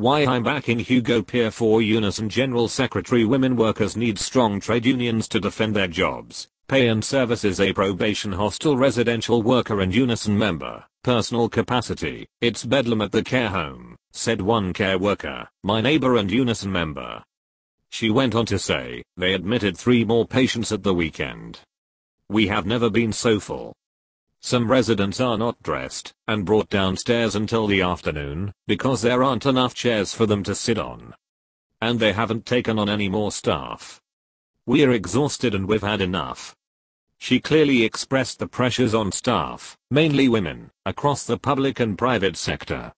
Why I'm backing Hugo Peer for Unison General Secretary. Women workers need strong trade unions to defend their jobs, pay and services. A probation hostel residential worker and Unison member. Personal capacity, it's bedlam at the care home, said one care worker, my neighbor and Unison member. She went on to say, they admitted 3 more patients at the weekend. We have never been so full. Some residents are not dressed and brought downstairs until the afternoon because there aren't enough chairs for them to sit on. And they haven't taken on any more staff. We're exhausted and we've had enough. She clearly expressed the pressures on staff, mainly women, across the public and private sector.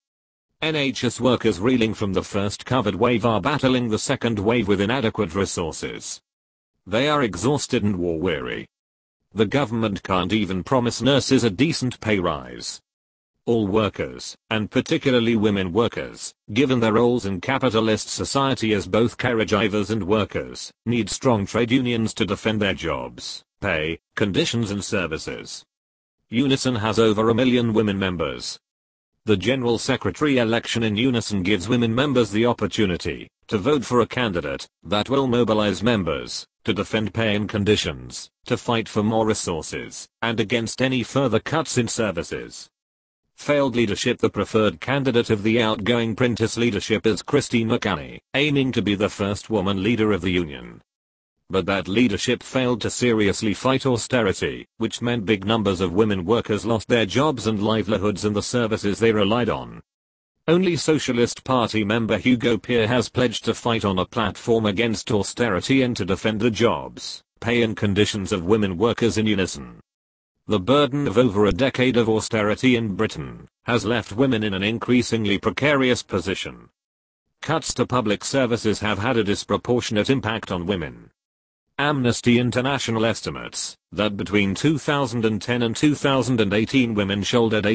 NHS workers reeling from the first COVID wave are battling the second wave with inadequate resources. They are exhausted and war-weary. The government can't even promise nurses a decent pay rise. All workers, and particularly women workers, given their roles in capitalist society as both caregivers and workers, need strong trade unions to defend their jobs, pay, conditions and services. Unison has over 1 million women members. The General Secretary election in Unison gives women members the opportunity to vote for a candidate that will mobilize members to defend pay and conditions, to fight for more resources, and against any further cuts in services. Failed leadership. The preferred candidate of the outgoing Prentice leadership is Christine McAney, aiming to be the first woman leader of the union. But that leadership failed to seriously fight austerity, which meant big numbers of women workers lost their jobs and livelihoods and the services they relied on. Only Socialist Party member Hugo Peer has pledged to fight on a platform against austerity and to defend the jobs, pay and conditions of women workers in Unison. The burden of over a decade of austerity in Britain has left women in an increasingly precarious position. Cuts to public services have had a disproportionate impact on women. Amnesty International estimates that between 2010 and 2018 women shouldered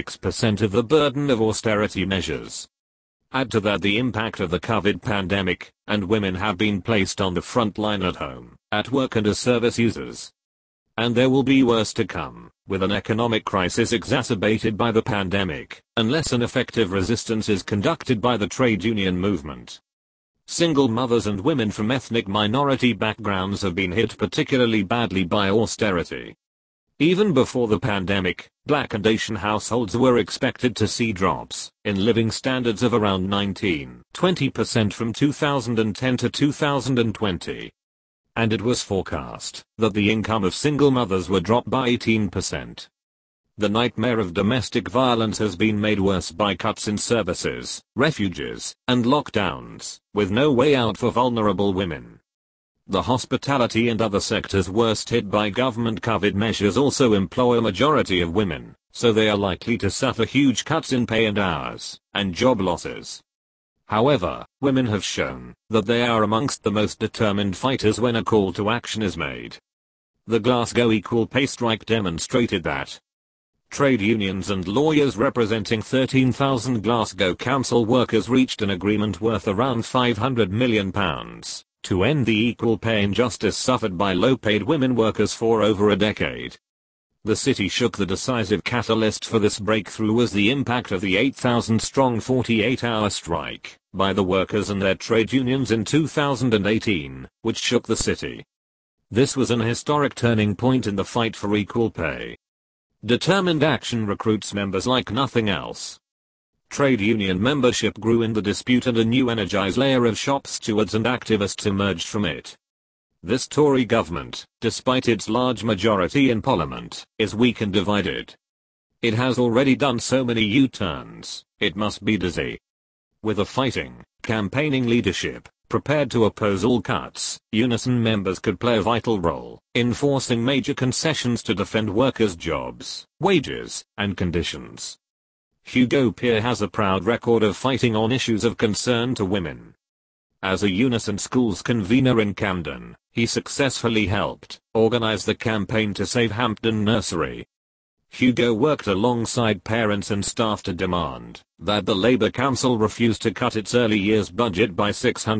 86% of the burden of austerity measures. Add to that the impact of the COVID pandemic, and women have been placed on the front line at home, at work and as service users. And there will be worse to come, with an economic crisis exacerbated by the pandemic, unless an effective resistance is conducted by the trade union movement. Single mothers and women from ethnic minority backgrounds have been hit particularly badly by austerity. Even before the pandemic, Black and Asian households were expected to see drops in living standards of around 19–20% from 2010 to 2020. And it was forecast that the income of single mothers would drop by 18%. The nightmare of domestic violence has been made worse by cuts in services, refuges, and lockdowns, with no way out for vulnerable women. The hospitality and other sectors worst hit by government COVID measures also employ a majority of women, so they are likely to suffer huge cuts in pay and hours, and job losses. However, women have shown that they are amongst the most determined fighters when a call to action is made. The Glasgow Equal Pay Strike demonstrated that. Trade unions and lawyers representing 13,000 Glasgow council workers reached an agreement worth around £500 million to end the equal pay injustice suffered by low-paid women workers for over a decade. The city shook. The decisive catalyst for this breakthrough was the impact of the 8,000-strong 48-hour strike by the workers and their trade unions in 2018, which shook the city. This was an historic turning point in the fight for equal pay. Determined action recruits members like nothing else. Trade union membership grew in the dispute and a new energized layer of shop stewards and activists emerged from it. This Tory government, despite its large majority in Parliament, is weak and divided. It has already done so many U-turns, it must be dizzy. With a fighting, campaigning leadership, prepared to oppose all cuts, Unison members could play a vital role in forcing major concessions to defend workers' jobs, wages, and conditions. Hugo Peer has a proud record of fighting on issues of concern to women. As a Unison Schools convener in Camden, he successfully helped organize the campaign to save Hampden Nursery. Hugo worked alongside parents and staff to demand that the Labour Council refuse to cut its early years budget by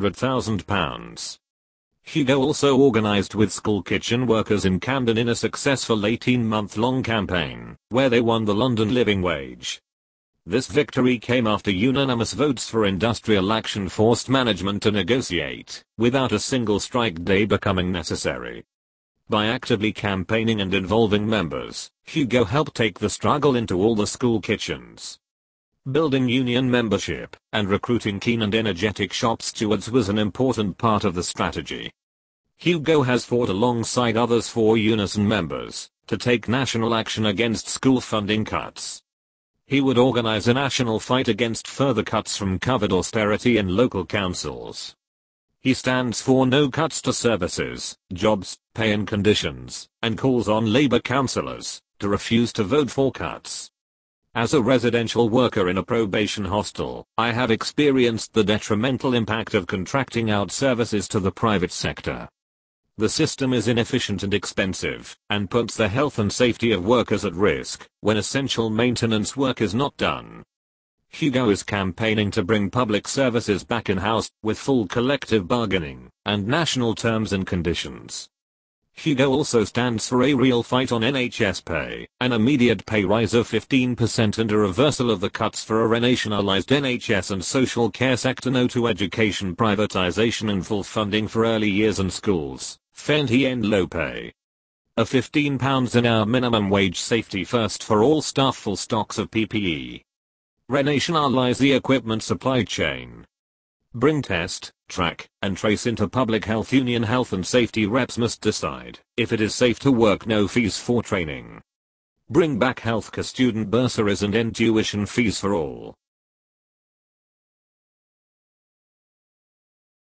£600,000. Hugo also organised with school kitchen workers in Camden in a successful 18-month-long campaign, where they won the London Living Wage. This victory came after unanimous votes for industrial action forced management to negotiate, without a single strike day becoming necessary. By actively campaigning and involving members, Hugo helped take the struggle into all the school kitchens. Building union membership and recruiting keen and energetic shop stewards was an important part of the strategy. Hugo has fought alongside others for Unison members to take national action against school funding cuts. He would organize a national fight against further cuts from covered austerity in local councils. He stands for no cuts to services, jobs, pay and conditions, and calls on Labour councillors to refuse to vote for cuts. As a residential worker in a probation hostel, I have experienced the detrimental impact of contracting out services to the private sector. The system is inefficient and expensive, and puts the health and safety of workers at risk when essential maintenance work is not done. Hugo is campaigning to bring public services back in-house, with full collective bargaining and national terms and conditions. Hugo also stands for a real fight on NHS pay, an immediate pay rise of 15% and a reversal of the cuts for a renationalised NHS and social care sector, no to education privatisation and full funding for early years and schools, Fendi and low pay. A £15 an hour minimum wage, safety first for all staff, full stocks of PPE. Renationalise the equipment supply chain. Bring test, track, and trace into public health. Union health and safety reps must decide if it is safe to work. No fees for training. Bring back healthcare student bursaries and end tuition fees for all.